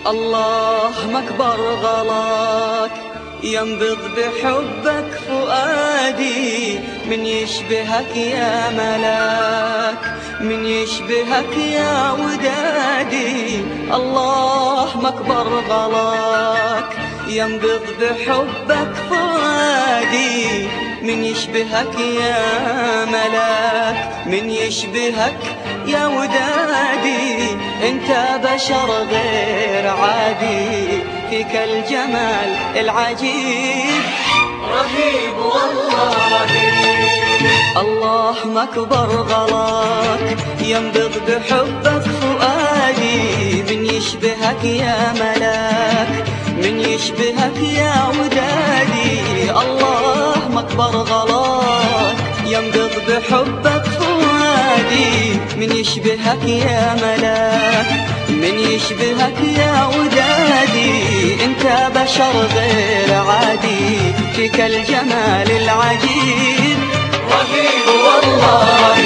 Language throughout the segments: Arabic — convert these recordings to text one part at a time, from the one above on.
الله مكبر غلاك ينبض بحبك فؤادي، من يشبهك يا ملاك، من يشبهك يا ودادي. الله مكبر غلاك ينبض بحبك فؤادي، من يشبهك يا ملاك، من يشبهك يا ودادي. انت بشر غير عادي، فيك الجمال العجيب رهيب والله. الله مكبر غلاك ينبض بحبك فؤادي، من يشبهك يا ملاك، من يشبهك يا ودادي. الله مكبر غلاك ينبض بحبك فؤادي، من يشبهك يا ملاك، من يشبهك يا ودادي. انت بشر غير عادي، فيك الجمال العجيب رهيب والله.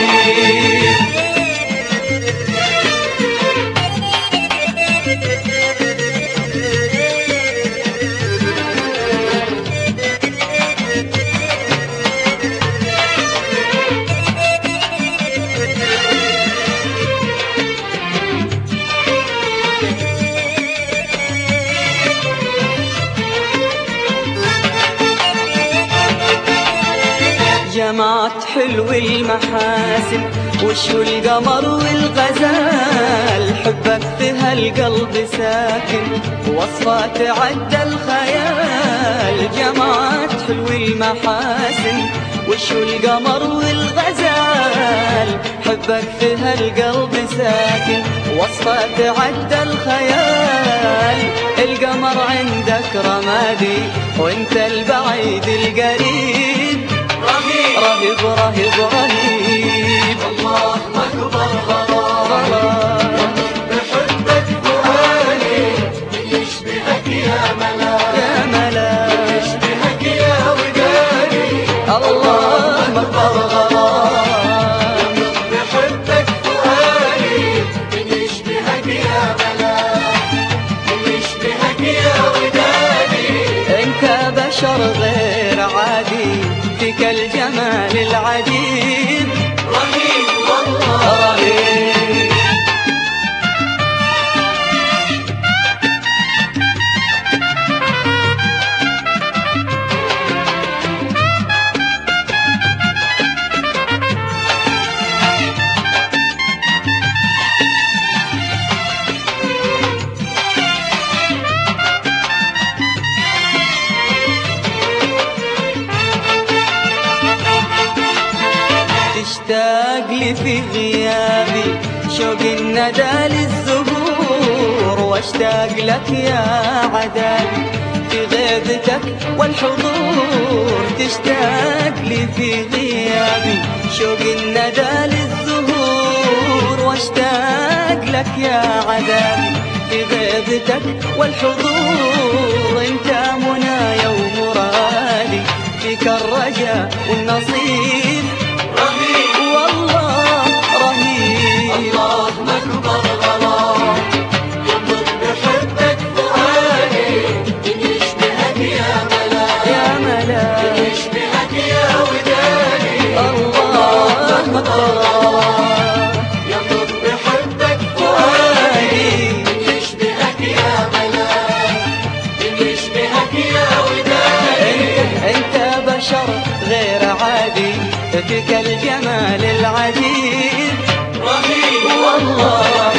جمعت حلو المحاسن وشو القمر والغزال، حبك في هالقلب ساكن وصفات عدى الخيال. جمعت حلو المحاسن وشو القمر والغزال، حبك في هالقلب ساكن وصفات عدى الخيال. القمر عندك رمادي وانت البعيد القريب رهيب رهيب رهيب. الله مكبر غلاك بحبك فؤادي، من يشبهك يا ملاك، يا ملاك، من يشبهك يا ودادي. الله مكبر غلاك بحبك فؤادي، من يشبهك يا ملاك، من يشبهك يا ودادي. انت بشر غير عادي، فيك الجمال العجيب رهيب والله رهيب. تشتاق لي في غيابي شوق الندى للزهور، واشتاق لك يا عذابي في غيبتك والحضور. تشتاق لي في غيابي شوق الندى للزهور، واشتاق لك يا عذابي في غيبتك والحضور. انت منايا ومرادي، فيك الرجاء والنصيب رهيب والله رهيب. الله مكبر غلاك ينبض بحبك فؤادي، من يشبهك يا ملاك، يا ملاك، من يشبهك يا ودادي. الله مكبر غلاك ينبض بحبك فؤادي، من يشبهك يا ملاك، من يشبهك يا ودادي. انت بشر غير عادي، فيك الجمال العجيب رهيب والله.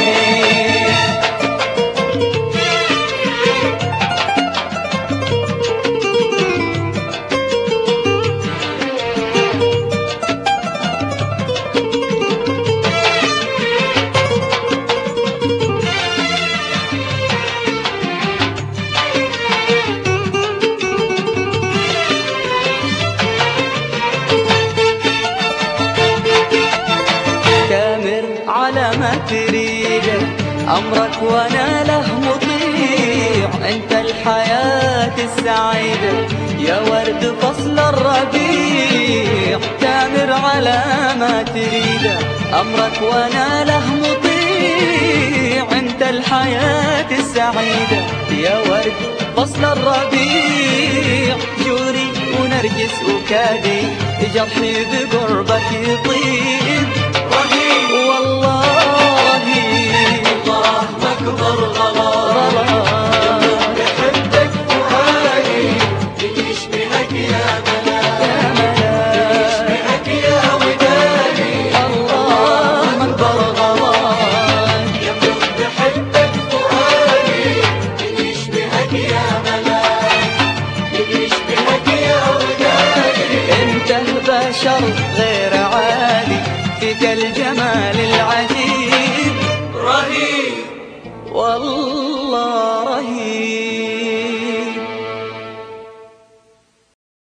على ما تريده أمرك وانا له مطيع. انت الحياة السعيدة يا ورد فصل الربيع. تامر على ما تريده أمرك وانا له مطيع. انت الحياة السعيدة يا ورد فصل الربيع، جوري ونرجس وكادي جرحي بقربك يطيب رهيب والله الله أكبر غلا بحبك فؤادي يشبهك يا ملاك يشبهك يا ودادي الله أكبر غلا يملك بحبك فؤادي يشبهك يا ملاك يشبهك يا ودادي انت بشر غير